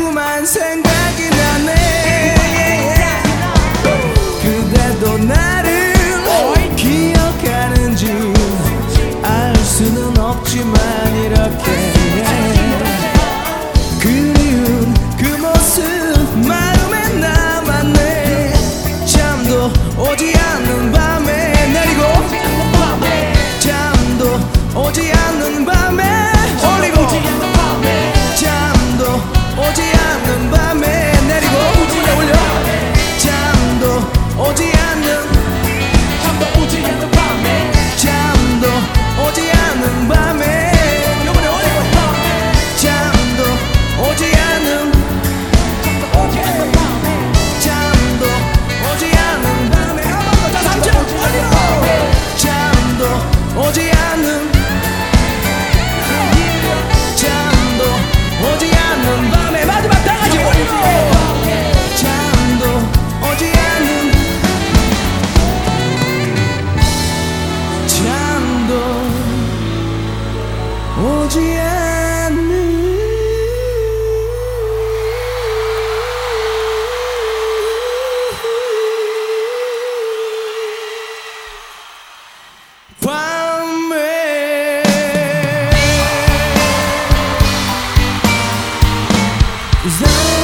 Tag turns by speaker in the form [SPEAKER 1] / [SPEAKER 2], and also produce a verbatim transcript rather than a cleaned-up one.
[SPEAKER 1] 자꾸만 생각이 나네. 그대도 나를 기억하는지 알 수는 없지만 이렇게 그리운 그 모습 마음에 남았네. 잠도 오지 않는 밤에 내리고 잠도 오지 않는 밤에 올리고 잠도 오지 않는 밤에 내리고 올려 잠도 오지 않는 잠도 오지 않는 밤에 잠도 오지 않는 밤에 요번에 올리고 잠도 오지 않는 잠도 오지 않는 밤에 잠도 오지 않는 밤에 한번더 자 삼 점 올리고 잠도 오지 않는 잠도 오지 않는 밤에 마지막 다같이 올리고 잠도 오지 않는 잠도 오지 않는 밤에